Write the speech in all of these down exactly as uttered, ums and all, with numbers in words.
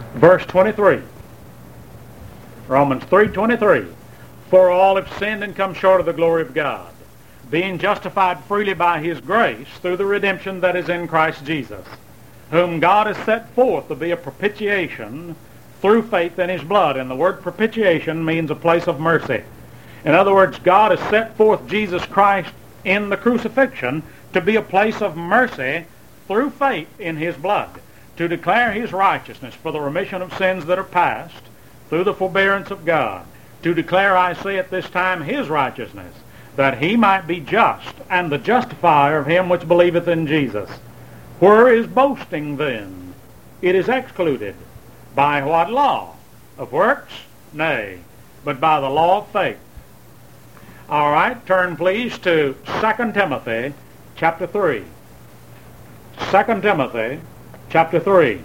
Verse twenty-three. Romans three twenty-three. For all have sinned and come short of the glory of God, being justified freely by his grace through the redemption that is in Christ Jesus, whom God has set forth to be a propitiation through faith in his blood. And the word propitiation means a place of mercy. In other words, God has set forth Jesus Christ in the crucifixion to be a place of mercy through faith in his blood, to declare his righteousness for the remission of sins that are past through the forbearance of God, to declare, I say at this time, his righteousness, that he might be just and the justifier of him which believeth in Jesus. Where is boasting then? It is excluded. By what law? Of works? Nay, but by the law of faith. All right, turn please to Second Timothy chapter three. Second Timothy chapter three.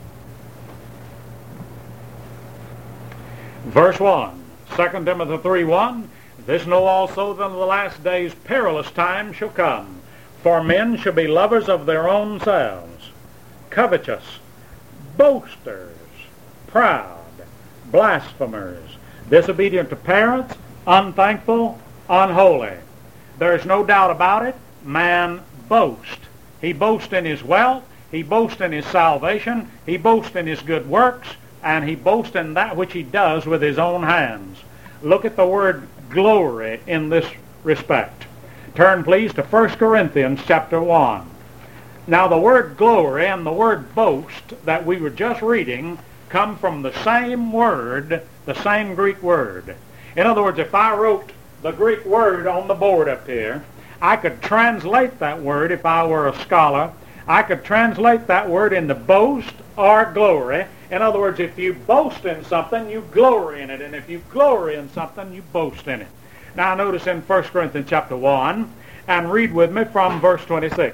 Verse one. Second Timothy three one. This know also that in the last days perilous times shall come. For men shall be lovers of their own selves, covetous, boasters, proud, blasphemers, disobedient to parents, unthankful, unholy. There's no doubt about it. Man boasts. He boasts in his wealth. He boasts in his salvation. He boasts in his good works. And he boasts in that which he does with his own hands. Look at the word glory in this respect. Turn please to First Corinthians chapter one. Now the word glory and the word boast that we were just reading come from the same word, the same Greek word. In other words, if I wrote the Greek word on the board up here, I could translate that word if I were a scholar. I could translate that word into boast or glory. In other words, if you boast in something, you glory in it. And if you glory in something, you boast in it. Now notice in First Corinthians chapter one, and read with me from verse twenty-six.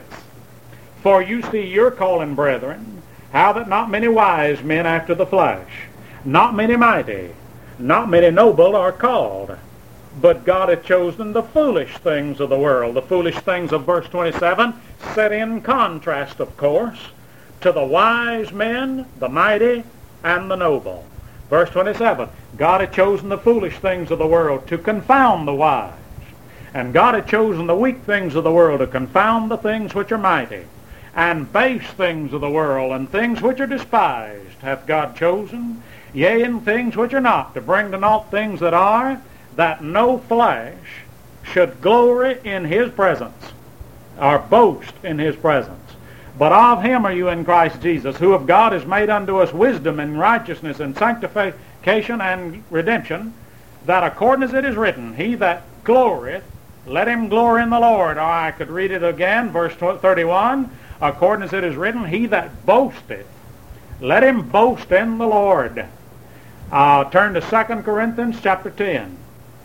For you see your calling, brethren, how that not many wise men after the flesh, not many mighty, not many noble are called. But God hath chosen the foolish things of the world. The foolish things of verse twenty-seven set in contrast, of course, to the wise men, the mighty, and the noble. Verse twenty-seven, God hath chosen the foolish things of the world to confound the wise. And God hath chosen the weak things of the world to confound the things which are mighty. And base things of the world, and things which are despised, hath God chosen, yea, and things which are not, to bring to naught things that are, that no flesh should glory in his presence, or boast in his presence. But of him are you in Christ Jesus, who of God is made unto us wisdom and righteousness and sanctification and redemption, that according as it is written, he that glorieth, let him glory in the Lord. Or I could read it again, verse thirty-one, according as it is written, he that boasteth, let him boast in the Lord. Uh, turn to Second Corinthians chapter ten.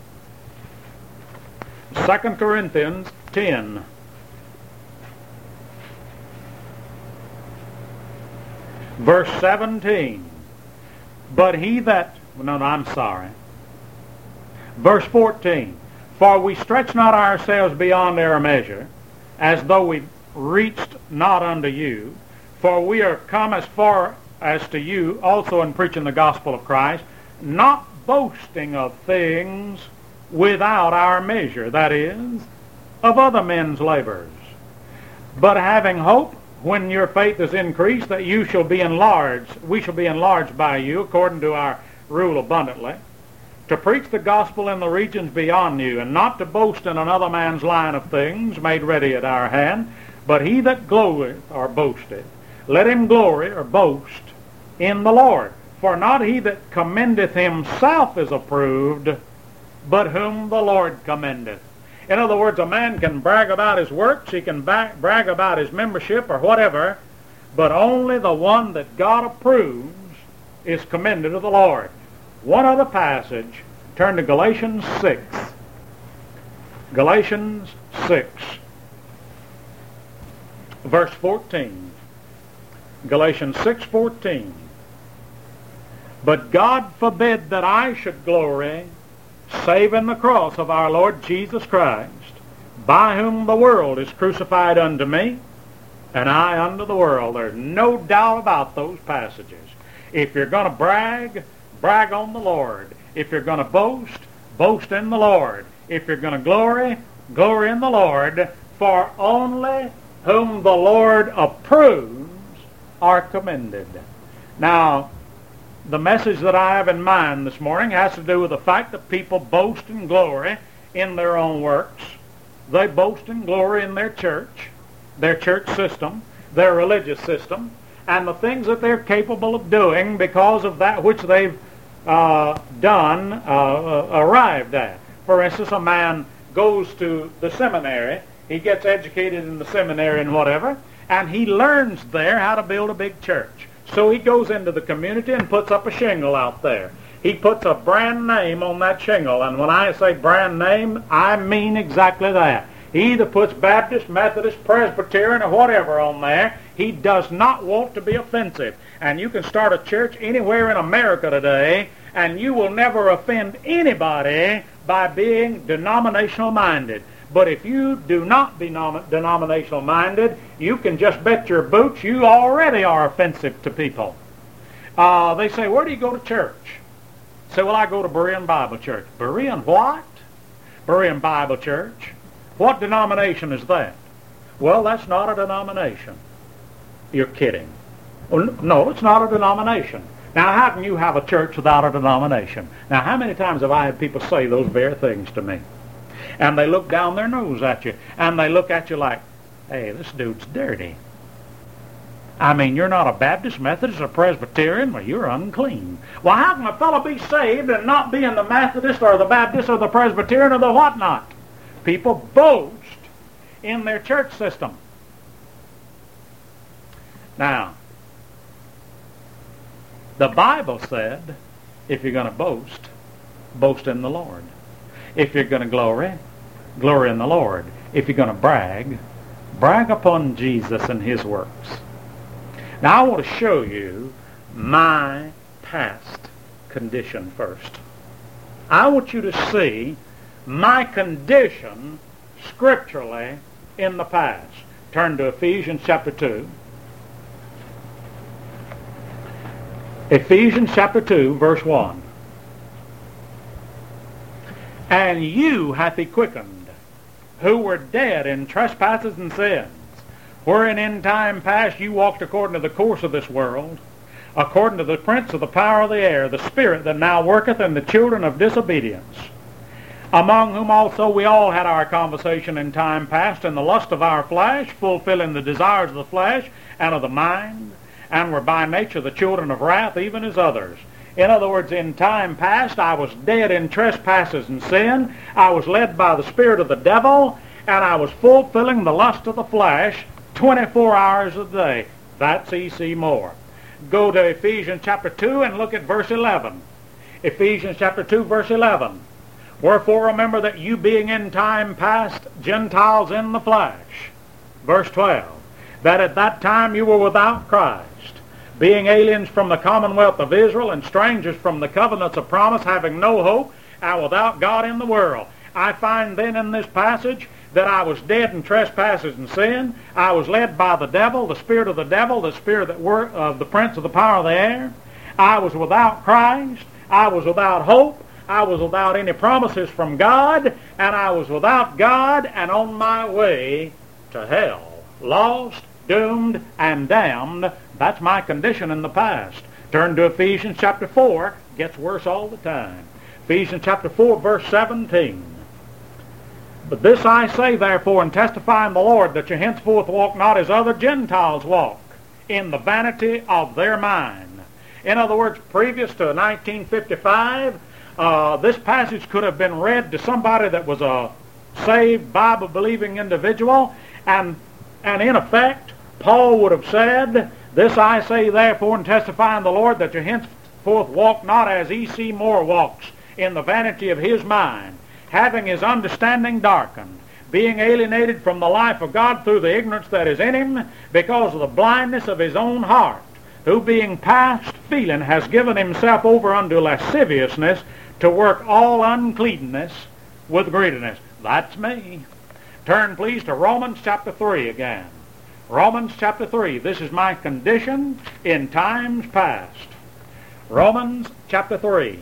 Second Corinthians ten. Verse seventeen. But he that... No, no, I'm sorry. Verse fourteen. For we stretch not ourselves beyond our measure, as though we reached not unto you. For we are come as far as to you also in preaching the gospel of Christ, not boasting of things without our measure, that is, of other men's labors. But having hope, when your faith is increased, that you shall be enlarged, we shall be enlarged by you, according to our rule abundantly, to preach the gospel in the regions beyond you, and not to boast in another man's line of things made ready at our hand. But he that glorieth or boasteth, let him glory or boast in the Lord. For not he that commendeth himself is approved, but whom the Lord commendeth. In other words, a man can brag about his works, he can back, brag about his membership or whatever, but only the one that God approves is commended to the Lord. One other passage, turn to Galatians six. Galatians six, verse fourteen. Galatians six fourteen. But God forbid that I should glory, save in the cross of our Lord Jesus Christ, by whom the world is crucified unto me, and I unto the world. There's no doubt about those passages. If you're going to brag, brag on the Lord. If you're going to boast, boast in the Lord. If you're going to glory, glory in the Lord. For only whom the Lord approves are commended. Now, the message that I have in mind this morning has to do with the fact that people boast and glory in their own works. They boast and glory in their church, their church system, their religious system, and the things that they're capable of doing because of that which they've uh, done, uh, arrived at. For instance, a man goes to the seminary, he gets educated in the seminary and whatever, and he learns there how to build a big church. So he goes into the community and puts up a shingle out there. He puts a brand name on that shingle, and when I say brand name, I mean exactly that. He either puts Baptist, Methodist, Presbyterian, or whatever on there. He does not want to be offensive. And you can start a church anywhere in America today, and you will never offend anybody by being denominational minded. But if you do not be denominational minded, you can just bet your boots you already are offensive to people. Uh, they say, where do you go to church? Say, well, I go to Berean Bible Church. Berean what? Berean Bible Church. What denomination is that? Well, that's not a denomination. You're kidding. Well, no, it's not a denomination. Now, how can you have a church without a denomination? Now, how many times have I had people say those very things to me? And they look down their nose at you, and they look at you like, hey, this dude's dirty. I mean, you're not a Baptist, Methodist, or Presbyterian? Well, you're unclean. Well, how can a fellow be saved and not be in the Methodist or the Baptist or the Presbyterian or the whatnot? People boast in their church system. Now, the Bible said, if you're going to boast, boast in the Lord. If you're going to glory, glory in the Lord. If you're going to brag, brag upon Jesus and his works. Now, I want to show you my past condition first. I want you to see my condition scripturally in the past. Turn to Ephesians chapter two. Ephesians chapter two, verse one. And you hath he quickened, who were dead in trespasses and sins, wherein in time past you walked according to the course of this world, according to the prince of the power of the air, the spirit that now worketh in the children of disobedience, among whom also we all had our conversation in time past in the lust of our flesh, fulfilling the desires of the flesh and of the mind, and were by nature the children of wrath, even as others. In other words, in time past, I was dead in trespasses and sin. I was led by the spirit of the devil, and I was fulfilling the lust of the flesh twenty-four hours a day. That's E C Moore. Go to Ephesians chapter two and look at verse eleven. Ephesians chapter two, verse eleven. Wherefore remember that you being in time past Gentiles in the flesh. Verse twelve. That at that time you were without Christ, being aliens from the commonwealth of Israel and strangers from the covenants of promise, having no hope, and without God in the world. I find then in this passage that I was dead in trespasses and sin. I was led by the devil, the spirit of the devil, the spirit that were of the prince of the power of the air. I was without Christ. I was without hope. I was without any promises from God. And I was without God and on my way to hell. Lost, doomed, and damned. That's my condition in the past. Turn to Ephesians chapter four. Gets worse all the time. Ephesians chapter four, verse seventeen. But this I say, therefore, and testify in the Lord, that you henceforth walk not as other Gentiles walk, in the vanity of their mind. In other words, previous to nineteen fifty-five, uh, this passage could have been read to somebody that was a saved, Bible-believing individual, and, and in effect, Paul would have said, this I say, therefore, and testify in the Lord, that you henceforth walk not as E C Moore walks, in the vanity of his mind, having his understanding darkened, being alienated from the life of God through the ignorance that is in him, because of the blindness of his own heart, who being past feeling has given himself over unto lasciviousness, to work all uncleanness with greediness. That's me. Turn, please, to Romans chapter three again. Romans chapter three. This is my condition in times past. Romans chapter three,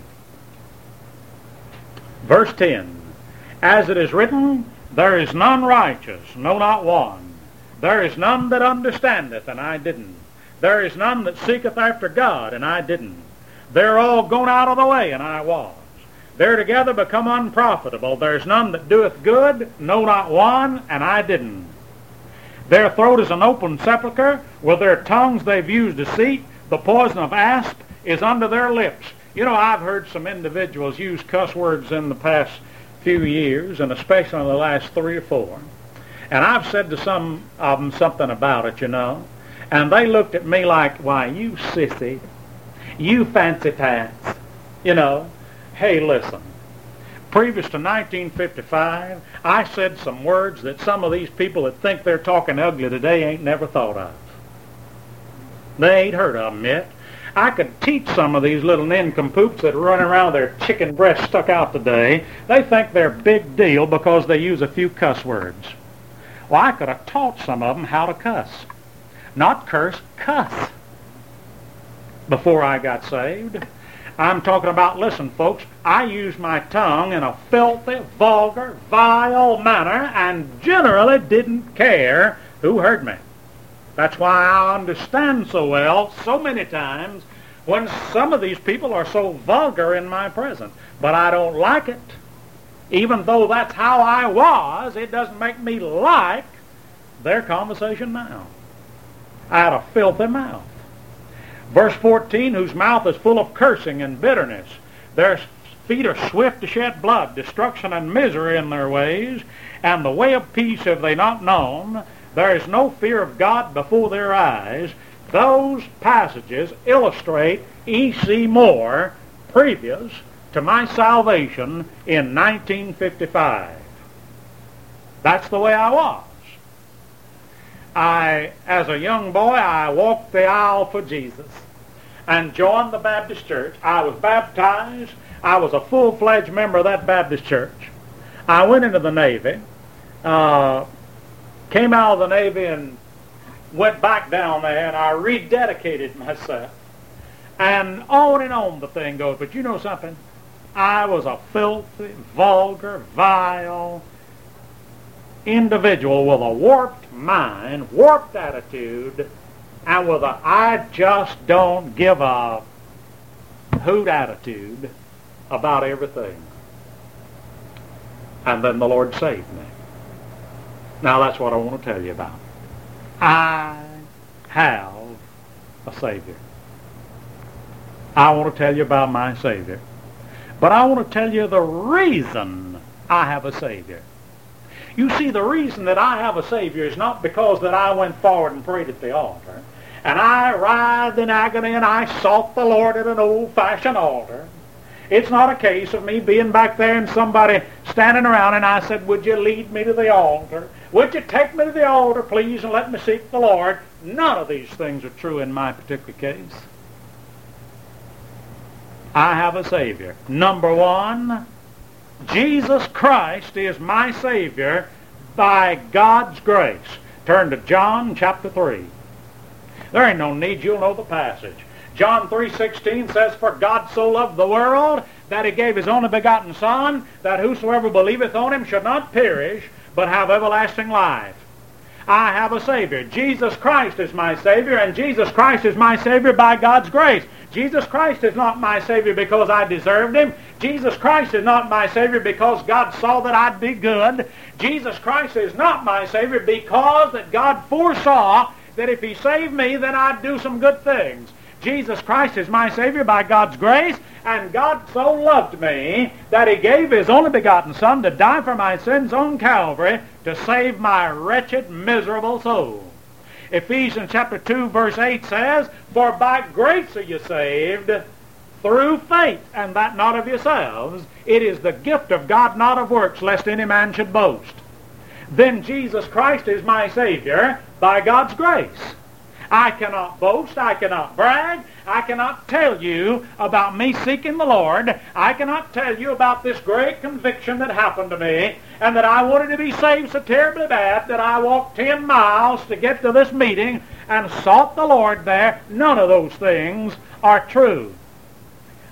verse ten. As it is written, there is none righteous, no, not one. There is none that understandeth, and I didn't. There is none that seeketh after God, and I didn't. They're all gone out of the way, and I was. They're together become unprofitable. There's none that doeth good, no, not one, and I didn't. Their throat is an open sepulchre. With their tongues they've used deceit. The poison of asp is under their lips. You know, I've heard some individuals use cuss words in the past few years, and especially in the last three or four. And I've said to some of them something about it, you know. And they looked at me like, why, you sissy, you fancy pants, you know. Hey, listen, previous to nineteen fifty-five, I said some words that some of these people that think they're talking ugly today ain't never thought of. They ain't heard of them yet. I could teach some of these little nincompoops that run around with their chicken breasts stuck out today. They think they're big deal because they use a few cuss words. Well, I could have taught some of them how to cuss. Not curse, cuss. Before I got saved. I'm talking about, listen, folks, I use my tongue in a filthy, vulgar, vile manner and generally didn't care who heard me. That's why I understand so well so many times when some of these people are so vulgar in my presence. But I don't like it. Even though that's how I was, it doesn't make me like their conversation now. I had a filthy mouth. Verse fourteen, whose mouth is full of cursing and bitterness. Their feet are swift to shed blood, destruction and misery in their ways, and the way of peace have they not known. There is no fear of God before their eyes. Those passages illustrate E C Moore previous to my salvation in nineteen fifty-five. That's the way I was. I, as a young boy, I walked the aisle for Jesus and joined the Baptist church. I was baptized. I was a full-fledged member of that Baptist church. I went into the Navy, uh, came out of the Navy and went back down there, and I rededicated myself. And on and on the thing goes. But you know something? I was a filthy, vulgar, vile individual with a warped mind, warped attitude, and with a I just don't give a hoot attitude about everything. And then the Lord saved me. Now that's what I want to tell you about. I have a Savior. I want to tell you about my Savior. But I want to tell you the reason I have a Savior. You see, the reason that I have a Savior is not because that I went forward and prayed at the altar, and I writhed in agony and I sought the Lord at an old-fashioned altar. It's not a case of me being back there and somebody standing around and I said, would you lead me to the altar? Would you take me to the altar, please, and let me seek the Lord? None of these things are true in my particular case. I have a Savior. Number one, Jesus Christ is my Savior by God's grace. Turn to John chapter three. There ain't no need, you'll know the passage. John three sixteen says, for God so loved the world that he gave his only begotten Son, that whosoever believeth on him should not perish, but have everlasting life. I have a Savior. Jesus Christ is my Savior, and Jesus Christ is my Savior by God's grace. Jesus Christ is not my Savior because I deserved him. Jesus Christ is not my Savior because God saw that I'd be good. Jesus Christ is not my Savior because that God foresaw that if he saved me, then I'd do some good things. Jesus Christ is my Savior by God's grace, and God so loved me that he gave his only begotten Son to die for my sins on Calvary to save my wretched, miserable soul. Ephesians chapter two verse eight says, for by grace are you saved through faith, and that not of yourselves. It is the gift of God, not of works, lest any man should boast. Then Jesus Christ is my Savior by God's grace. I cannot boast, I cannot brag, I cannot tell you about me seeking the Lord. I cannot tell you about this great conviction that happened to me, and that I wanted to be saved so terribly bad that I walked ten miles to get to this meeting and sought the Lord there. None of those things are true.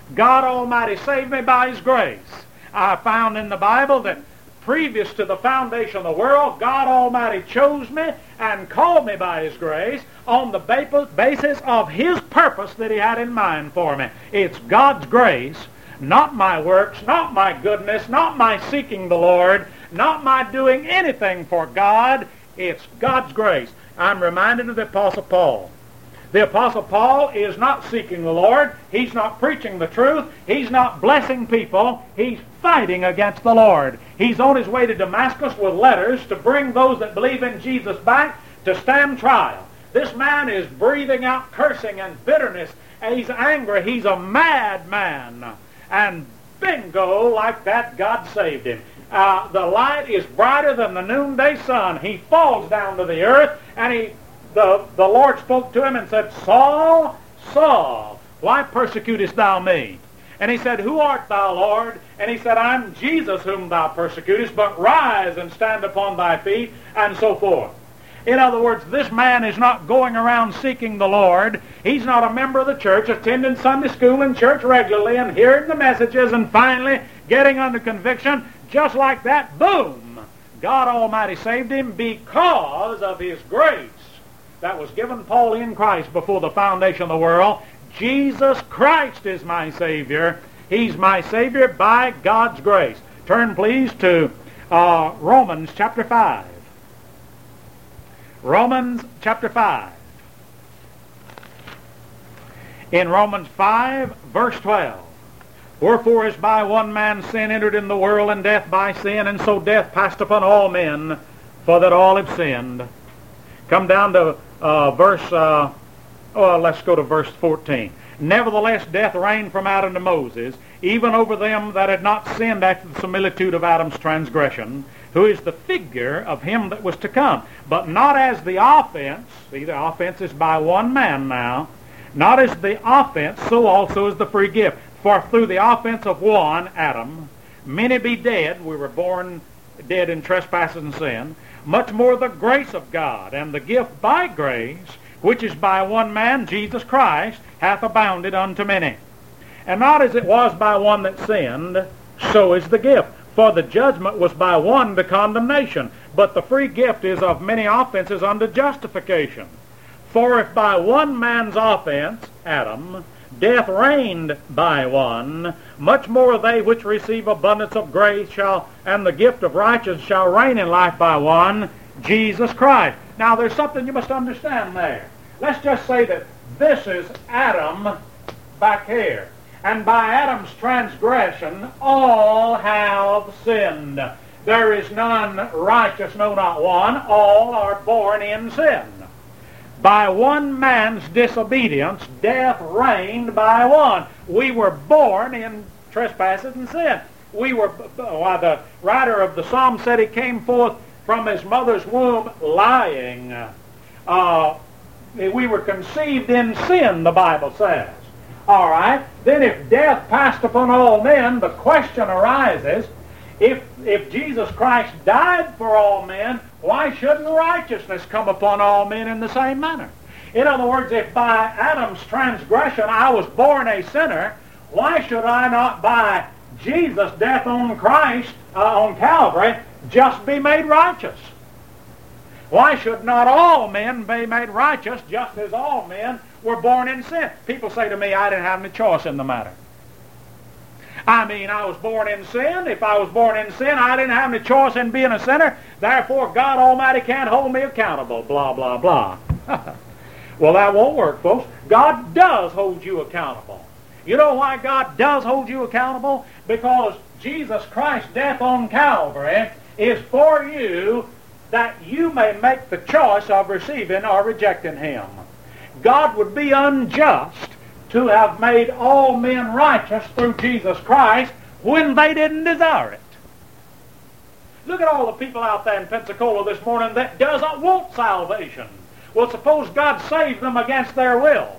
God Almighty saved me by His grace. I found in the Bible that previous to the foundation of the world, God Almighty chose me and called me by His grace on the basis of His purpose that He had in mind for me. It's God's grace, not my works, not my goodness, not my seeking the Lord, not my doing anything for God. It's God's grace. I'm reminded of the Apostle Paul. The Apostle Paul is not seeking the Lord. He's not preaching the truth. He's not blessing people. He's fighting against the Lord. He's on his way to Damascus with letters to bring those that believe in Jesus back to stand trial. This man is breathing out cursing and bitterness. He's angry. He's a mad man. And bingo, like that, God saved him. Uh, the light is brighter than the noonday sun. He falls down to the earth, and he The, the Lord spoke to him and said, Saul, Saul, why persecutest thou me? And he said, Who art thou, Lord? And he said, I'm Jesus whom thou persecutest, but rise and stand upon thy feet, and so forth. In other words, this man is not going around seeking the Lord. He's not a member of the church, attending Sunday school and church regularly and hearing the messages and finally getting under conviction. Just like that, boom! God Almighty saved him because of His grace that was given Paul in Christ before the foundation of the world. Jesus Christ is my Savior. He's my Savior by God's grace. Turn, please, to uh, Romans chapter five. Romans chapter five. In Romans five, verse twelve. Wherefore as by one man sin entered in the world, and death by sin, and so death passed upon all men, for that all have sinned. Come down to uh, verse, uh, oh, let's go to verse fourteen. Nevertheless, death reigned from Adam to Moses, even over them that had not sinned after the similitude of Adam's transgression, who is the figure of him that was to come. But not as the offense, see, the offense is by one man now, not as the offense, so also is the free gift. For through the offense of one, Adam, many be dead. We were born dead in trespasses and sin. Much more the grace of God and the gift by grace, which is by one man, Jesus Christ, hath abounded unto many. And not as it was by one that sinned, so is the gift. For the judgment was by one to condemnation, but the free gift is of many offenses unto justification. For if by one man's offense, Adam, death reigned by one, much more they which receive abundance of grace shall, and the gift of righteousness shall reign in life by one, Jesus Christ. Now there's something you must understand there. Let's just say that this is Adam back here. And by Adam's transgression all have sinned. There is none righteous, no not one. All are born in sin. By one man's disobedience, death reigned by one. We were born in trespasses and sin. We were, why the writer of the Psalm said he came forth from his mother's womb lying. Uh, we were conceived in sin, the Bible says. All right, then if death passed upon all men, the question arises, if, if Jesus Christ died for all men, why shouldn't righteousness come upon all men in the same manner? In other words, if by Adam's transgression I was born a sinner, why should I not by Jesus' death on Christ, uh, on Calvary, just be made righteous? Why should not all men be made righteous just as all men were born in sin? People say to me, I didn't have any choice in the matter. I mean, I was born in sin. If I was born in sin, I didn't have any choice in being a sinner. Therefore, God Almighty can't hold me accountable. Blah, blah, blah. Well, that won't work, folks. God does hold you accountable. You know why God does hold you accountable? Because Jesus Christ's death on Calvary is for you that you may make the choice of receiving or rejecting Him. God would be unjust to have made all men righteous through Jesus Christ when they didn't desire it. Look at all the people out there in Pensacola this morning that doesn't want salvation. Well, suppose God saved them against their will.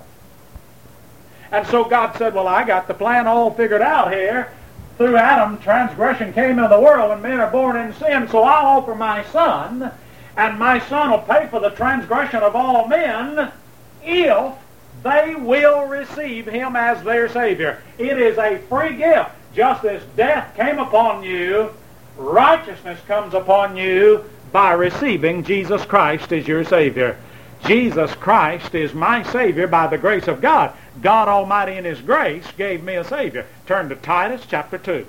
And so God said, well, I got the plan all figured out here. Through Adam, transgression came into the world and men are born in sin, so I'll offer my Son, and my Son will pay for the transgression of all men if they will receive him as their Savior. It is a free gift. Just as death came upon you, righteousness comes upon you by receiving Jesus Christ as your Savior. Jesus Christ is my Savior by the grace of God. God Almighty in His grace gave me a Savior. Turn to Titus chapter two.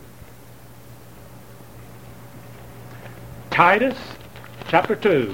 Titus chapter two.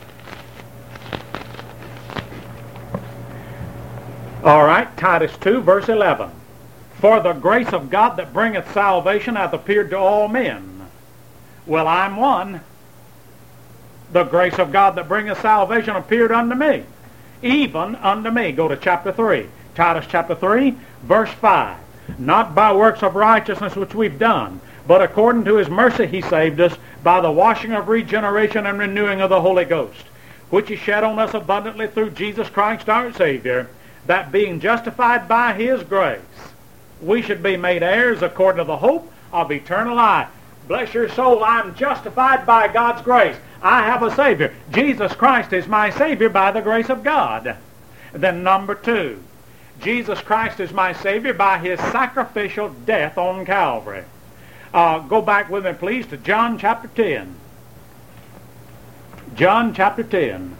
All right, Titus two, verse eleven. For the grace of God that bringeth salvation hath appeared to all men. Well, I'm one. The grace of God that bringeth salvation appeared unto me, even unto me. Go to chapter three. Titus chapter three, verse five. Not by works of righteousness which we've done, but according to His mercy He saved us by the washing of regeneration and renewing of the Holy Ghost, which He shed on us abundantly through Jesus Christ our Savior, that being justified by His grace, we should be made heirs according to the hope of eternal life. Bless your soul, I'm justified by God's grace. I have a Savior. Jesus Christ is my Savior by the grace of God. Then number two, Jesus Christ is my Savior by His sacrificial death on Calvary. Uh, go back with me, please, to John chapter ten. John chapter ten.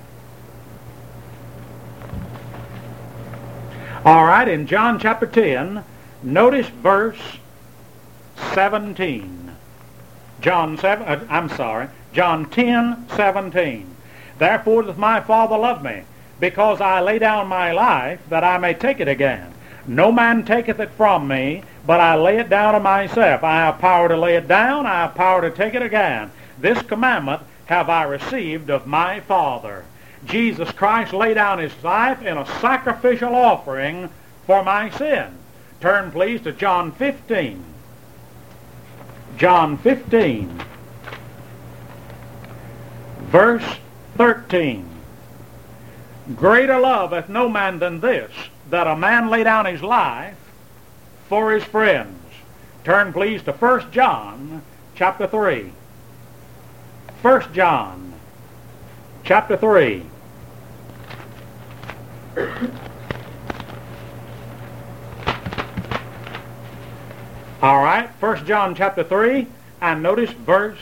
All right, in John chapter ten, notice verse seventeen. John seven, uh, I'm sorry, John ten, seventeen. Therefore doth my Father love me, because I lay down my life, that I may take it again. No man taketh it from me, but I lay it down of myself. I have power to lay it down, I have power to take it again. This commandment have I received of my Father. Jesus Christ laid down His life in a sacrificial offering for my sin. Turn please to John fifteen. John fifteen, verse thirteen. Greater love hath no man than this, that a man lay down his life for his friends. Turn please to First John chapter three. First John chapter three. All right, First John chapter three, and notice verse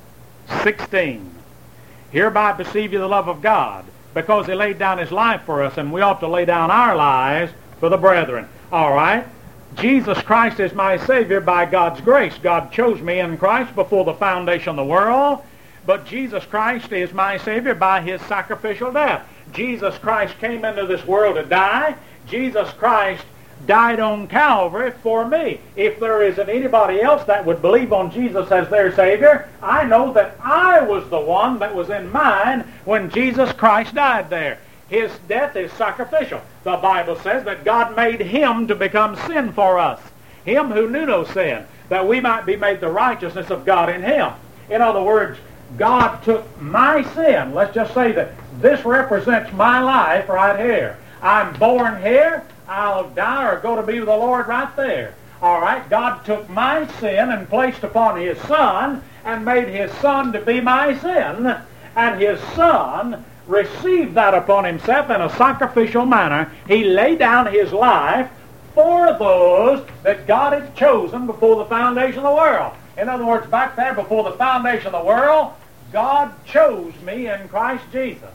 sixteen. Hereby perceive you the love of God, because He laid down His life for us, and we ought to lay down our lives for the brethren. All right, Jesus Christ is my Savior by God's grace. God chose me in Christ before the foundation of the world, but Jesus Christ is my Savior by His sacrificial death. Jesus Christ came into this world to die. Jesus Christ died on Calvary for me. If there isn't anybody else that would believe on Jesus as their Savior, I know that I was the one that was in mind when Jesus Christ died there. His death is sacrificial. The Bible says that God made Him to become sin for us, Him who knew no sin, that we might be made the righteousness of God in Him. In other words, God took my sin. Let's just say that this represents my life right here. I'm born here, I'll die or go to be with the Lord right there. All right, God took my sin and placed upon His Son and made His Son to be my sin, and His Son received that upon Himself in a sacrificial manner. He laid down His life for those that God had chosen before the foundation of the world. In other words, back there before the foundation of the world, God chose me in Christ Jesus.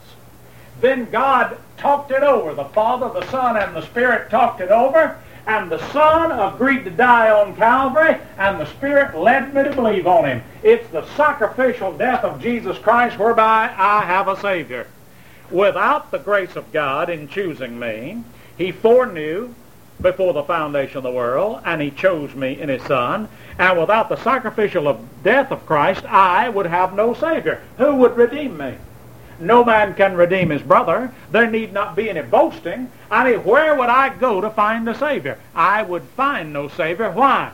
Then God talked it over. The Father, the Son, and the Spirit talked it over, and the Son agreed to die on Calvary, and the Spirit led me to believe on Him. It's the sacrificial death of Jesus Christ whereby I have a Savior. Without the grace of God in choosing me, He foreknew before the foundation of the world, and He chose me in His Son. And without the sacrificial of death of Christ, I would have no Savior. Who would redeem me? No man can redeem his brother. There need not be any boasting. I mean, where would I go to find a Savior? I would find no Savior. Why?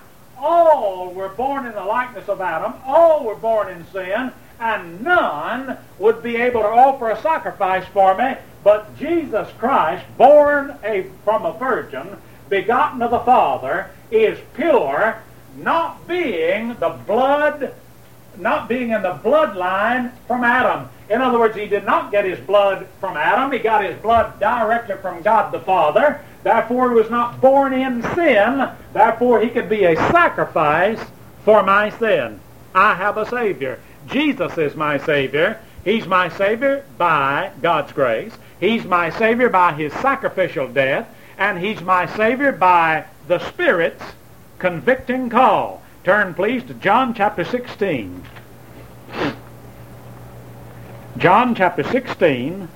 All were born in the likeness of Adam. All were born in sin. And none would be able to offer a sacrifice for me. But Jesus Christ, born a, from a virgin, begotten of the Father, is pure, not being the blood, not being in the bloodline from Adam. In other words, he did not get his blood from Adam. He got his blood directly from God the Father. Therefore, he was not born in sin. Therefore, he could be a sacrifice for my sin. I have a Savior. Jesus is my Savior. He's my Savior by God's grace. He's my Savior by his sacrificial death. And he's my Savior by the Spirit's convicting call. Turn, please, to John chapter sixteen. John chapter sixteen.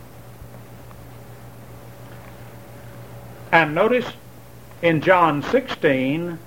And notice in John sixteen,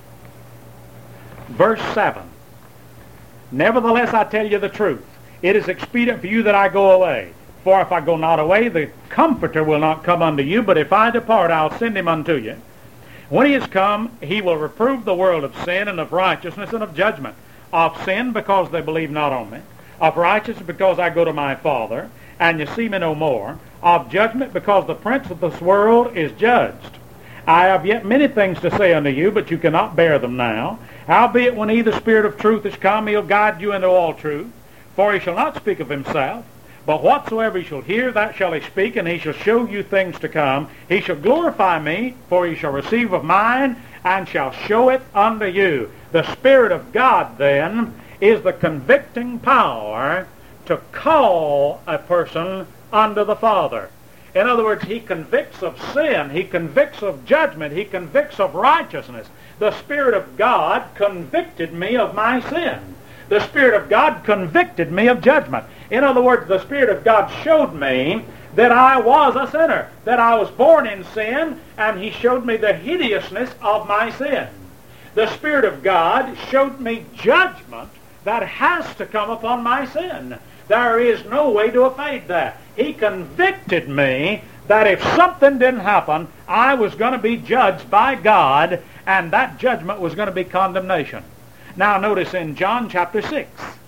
verse seven. Nevertheless, I tell you the truth. It is expedient for you that I go away. For if I go not away, the Comforter will not come unto you. But if I depart, I'll send him unto you. When he is come, he will reprove the world of sin and of righteousness and of judgment. Of sin, because they believe not on me. Of righteousness, because I go to my Father, and you see me no more. Of judgment, because the prince of this world is judged. I have yet many things to say unto you, but you cannot bear them now. Howbeit, when he, the Spirit of truth, is come, he'll guide you into all truth. For he shall not speak of himself, but whatsoever he shall hear, that shall he speak, and he shall show you things to come. He shall glorify me, for he shall receive of mine, and shall show it unto you. The Spirit of God, then, is the convicting power to call a person unto the Father. In other words, he convicts of sin, he convicts of judgment, he convicts of righteousness. The Spirit of God convicted me of my sin. The Spirit of God convicted me of judgment. In other words, the Spirit of God showed me that I was a sinner, that I was born in sin, and he showed me the hideousness of my sin. The Spirit of God showed me judgment that has to come upon my sin. There is no way to evade that. He convicted me that if something didn't happen, I was going to be judged by God, and that judgment was going to be condemnation. Now notice in John chapter six.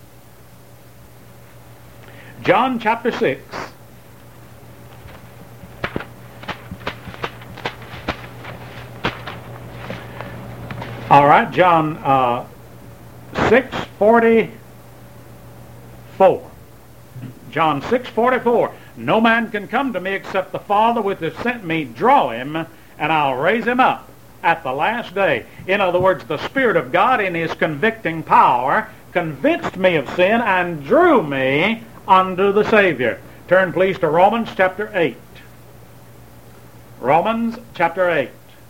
John chapter six. All right, John uh, six forty-four. John six forty-four. No man can come to me except the Father which has sent me draw him, and I'll raise him up at the last day. In other words, the Spirit of God in his convicting power convinced me of sin and drew me unto the Savior. Turn please to Romans chapter eight. Romans chapter eight.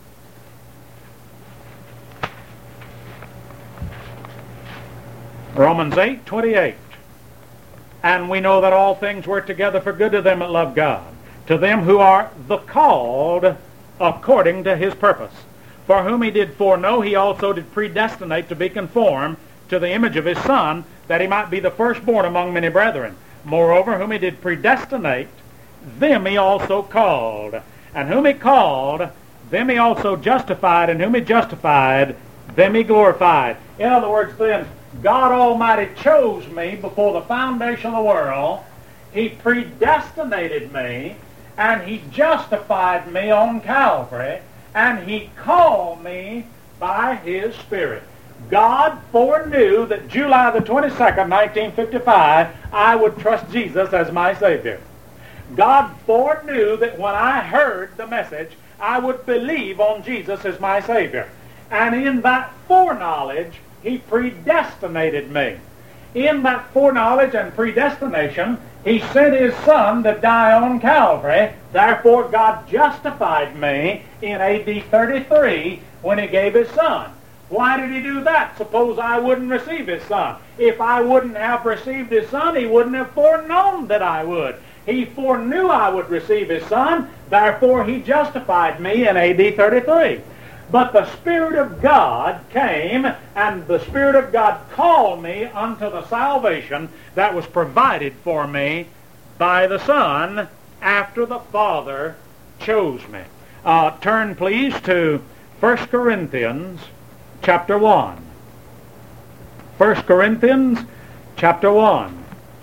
Romans eight twenty-eight. And we know that all things work together for good to them that love God, to them who are the called according to his purpose. For whom he did foreknow, he also did predestinate to be conformed to the image of his Son, that he might be the firstborn among many brethren. Moreover, whom he did predestinate, them he also called. And whom he called, them he also justified. And whom he justified, them he glorified. In other words, then, God Almighty chose me before the foundation of the world. He predestinated me, and he justified me on Calvary, and he called me by his Spirit. God foreknew that July the twenty-second, nineteen fifty-five, I would trust Jesus as my Savior. God foreknew that when I heard the message, I would believe on Jesus as my Savior. And in that foreknowledge, he predestinated me. In that foreknowledge and predestination, he sent his Son to die on Calvary. Therefore, God justified me in A D thirty-three when he gave his Son. Why did he do that? Suppose I wouldn't receive his Son. If I wouldn't have received his Son, he wouldn't have foreknown that I would. He foreknew I would receive his Son. Therefore, he justified me in A D thirty-three. But the Spirit of God came, and the Spirit of God called me unto the salvation that was provided for me by the Son after the Father chose me. Uh, turn, please, to First Corinthians chapter one. First Corinthians chapter one.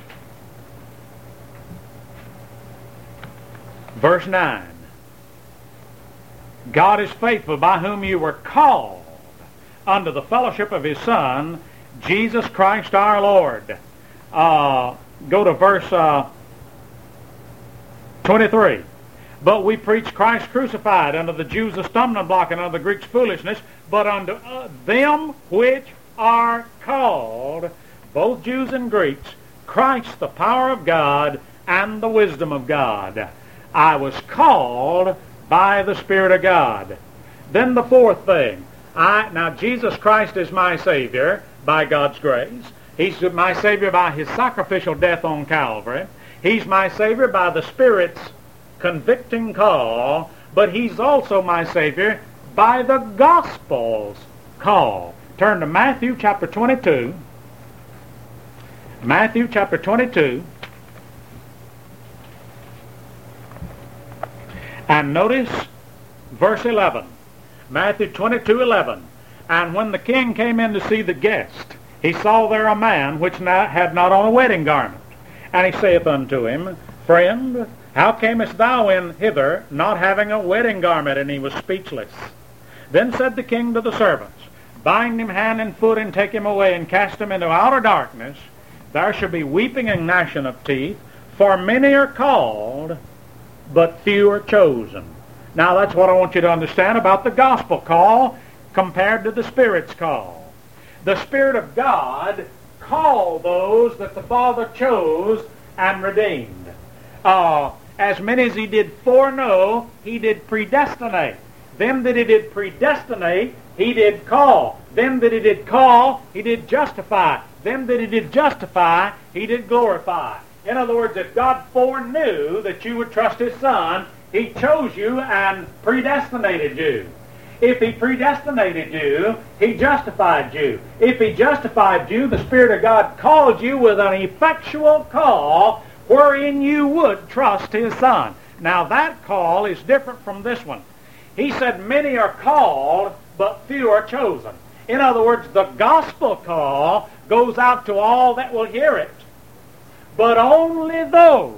Verse nine. God is faithful, by whom you were called unto the fellowship of his Son, Jesus Christ our Lord. Uh, go to verse uh, twenty-three. But we preach Christ crucified, unto the Jews a stumbling block, and unto the Greeks foolishness, but unto uh, them which are called, both Jews and Greeks, Christ the power of God and the wisdom of God. I was called by the Spirit of God. Then the fourth thing, I now Jesus Christ is my Savior by God's grace. He's my Savior by His sacrificial death on Calvary. He's my Savior by the Spirit's convicting call, but He's also my Savior by the gospel's call. Turn to Matthew chapter twenty-two. Matthew chapter twenty-two. And notice verse eleven. Matthew twenty-two eleven. And when the king came in to see the guest, he saw there a man which not, had not on a wedding garment. And he saith unto him, Friend, how camest thou in hither, not having a wedding garment? And he was speechless. Then said the king to the servants, Bind him hand and foot, and take him away, and cast him into outer darkness. There shall be weeping and gnashing of teeth, for many are called, but few are chosen. Now that's what I want you to understand about the gospel call compared to the Spirit's call. The Spirit of God called those that the Father chose and redeemed. Uh, as many as He did foreknow, He did predestinate. Them that He did predestinate, He did call. Them that He did call, He did justify. Them that He did justify, He did glorify. In other words, if God foreknew that you would trust His Son, He chose you and predestinated you. If He predestinated you, He justified you. If He justified you, the Spirit of God called you with an effectual call wherein you would trust His Son. Now that call is different from this one. He said many are called, but few are chosen. In other words, the gospel call goes out to all that will hear it. But only those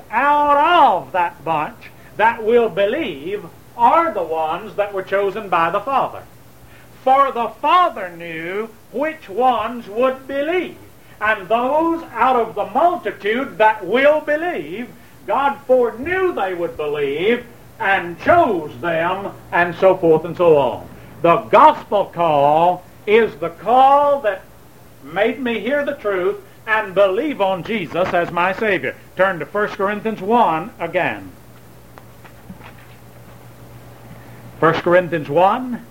out of that bunch that will believe are the ones that were chosen by the Father. For the Father knew which ones would believe. And those out of the multitude that will believe, God foreknew they would believe and chose them, and so forth and so on. The gospel call is the call that made me hear the truth and believe on Jesus as my Savior. Turn to First Corinthians one again. First Corinthians one,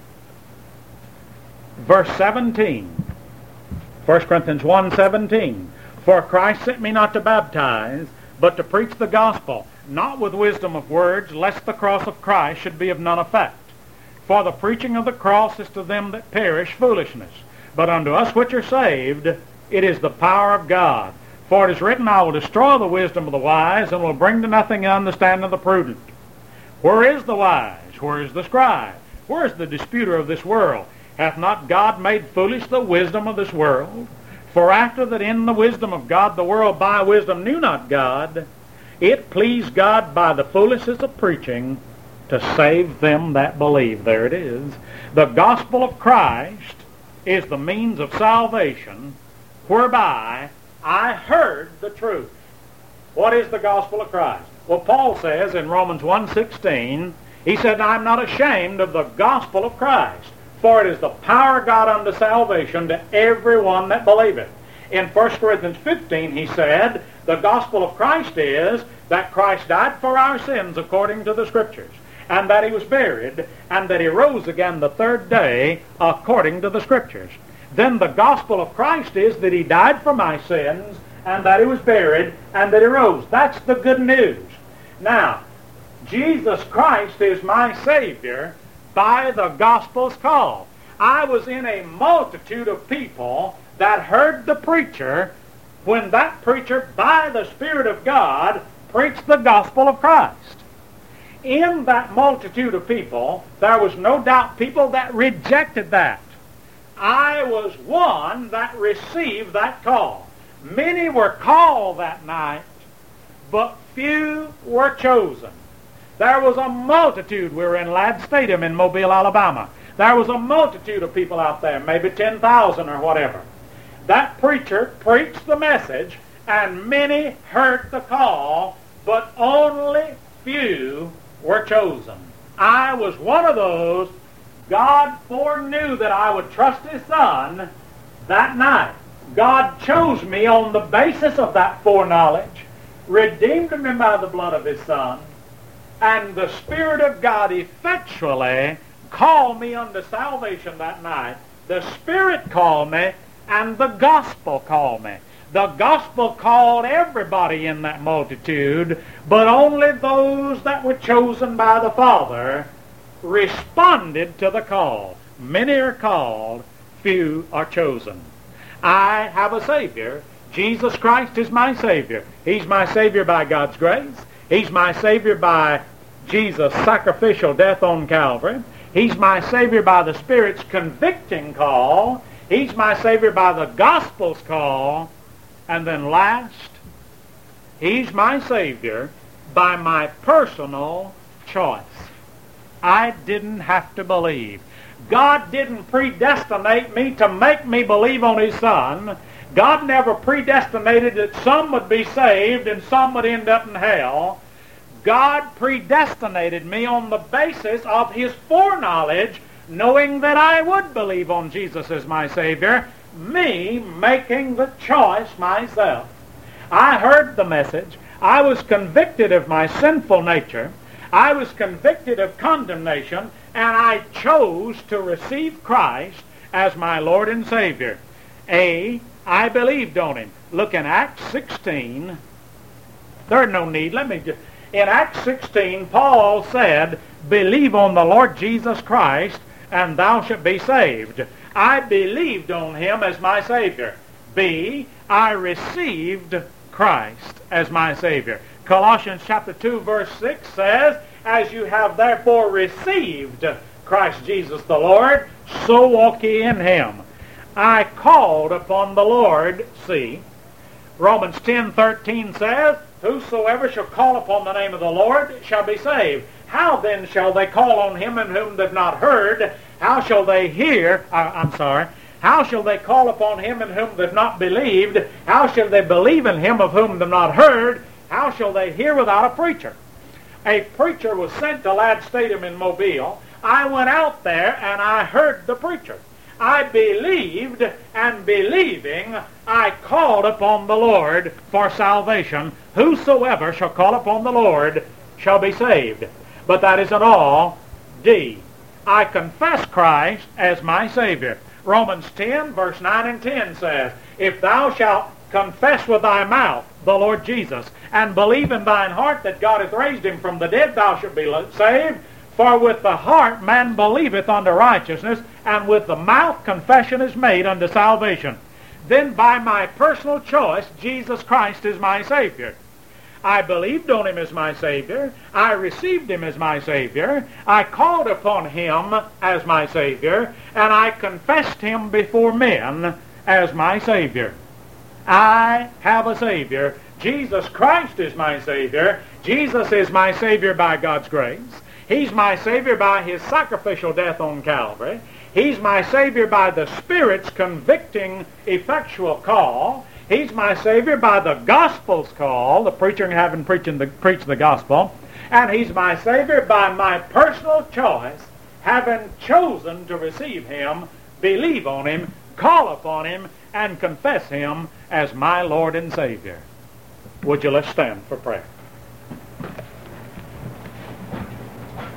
verse seventeen. First Corinthians one seventeen. For Christ sent me not to baptize, but to preach the gospel, not with wisdom of words, lest the cross of Christ should be of none effect. For the preaching of the cross is to them that perish foolishness, but unto us which are saved it is the power of God. For it is written, I will destroy the wisdom of the wise, and will bring to nothing the understanding of the prudent. Where is the wise? Where is the scribe? Where is the disputer of this world? Hath not God made foolish the wisdom of this world? For after that in the wisdom of God the world by wisdom knew not God, it pleased God by the foolishness of preaching to save them that believe. There it is. The gospel of Christ is the means of salvation whereby I heard the truth. What is the gospel of Christ? Well, Paul says in Romans one sixteen, he said, I am not ashamed of the gospel of Christ, for it is the power of God unto salvation to everyone that believeth. In First Corinthians fifteen, he said, the gospel of Christ is that Christ died for our sins according to the Scriptures, and that He was buried, and that He rose again the third day according to the Scriptures. Then the gospel of Christ is that He died for my sins, and that He was buried, and that He rose. That's the good news. Now, Jesus Christ is my Savior by the gospel's call. I was in a multitude of people that heard the preacher when that preacher, by the Spirit of God, preached the gospel of Christ. In that multitude of people, there was no doubt people that rejected that. I was one that received that call. Many were called that night, but few were chosen. There was a multitude. We were in Ladd Stadium in Mobile, Alabama. There was a multitude of people out there, maybe ten thousand or whatever. That preacher preached the message, and many heard the call, but only few were chosen. I was one of those. God foreknew that I would trust His Son that night. God chose me on the basis of that foreknowledge, redeemed me by the blood of His Son, and the Spirit of God effectually called me unto salvation that night. The Spirit called me, and the gospel called me. The gospel called everybody in that multitude, but only those that were chosen by the Father responded to the call. Many are called, few are chosen. I have a Savior. Jesus Christ is my Savior. He's my Savior by God's grace. He's my Savior by Jesus' sacrificial death on Calvary. He's my Savior by the Spirit's convicting call. He's my Savior by the gospel's call. And then last, He's my Savior by my personal choice. I didn't have to believe. God didn't predestinate me to make me believe on His Son. God never predestinated that some would be saved and some would end up in hell. God predestinated me on the basis of His foreknowledge, knowing that I would believe on Jesus as my Savior, me making the choice myself. I heard the message. I was convicted of my sinful nature. I was convicted of condemnation, and I chose to receive Christ as my Lord and Savior. A, I believed on Him. Look in Acts sixteen. There's no need. Let me just... In Acts sixteen, Paul said, believe on the Lord Jesus Christ, and thou shalt be saved. I believed on Him as my Savior. B, I received Christ as my Savior. Colossians chapter two, verse six says, as you have therefore received Christ Jesus the Lord, so walk ye in Him. I called upon the Lord. See, Romans ten thirteen says, whosoever shall call upon the name of the Lord shall be saved. How then shall they call on Him in whom they've not heard? How shall they hear? Uh, I'm sorry. How shall they call upon Him in whom they've not believed? How shall they believe in Him of whom they've not heard? How shall they hear without a preacher? A preacher was sent to Ladd Stadium in Mobile. I went out there and I heard the preacher. I believed, and believing, I called upon the Lord for salvation. Whosoever shall call upon the Lord shall be saved. But that isn't all. D, I confess Christ as my Savior. Romans ten, verse nine and ten says, if thou shalt confess with thy mouth the Lord Jesus, and believe in thine heart that God hath raised Him from the dead, thou shalt be saved. For with the heart man believeth unto righteousness, and with the mouth confession is made unto salvation. Then by my personal choice, Jesus Christ is my Savior. I believed on Him as my Savior. I received Him as my Savior. I called upon Him as my Savior. And I confessed Him before men as my Savior. I have a Savior. Jesus Christ is my Savior. Jesus is my Savior by God's grace. He's my Savior by His sacrificial death on Calvary. He's my Savior by the Spirit's convicting, effectual call. He's my Savior by the gospel's call, the preacher having preaching the, preached the gospel. And He's my Savior by my personal choice, having chosen to receive Him, believe on Him, call upon Him, and confess Him as my Lord and Savior. Would you let's stand for prayer?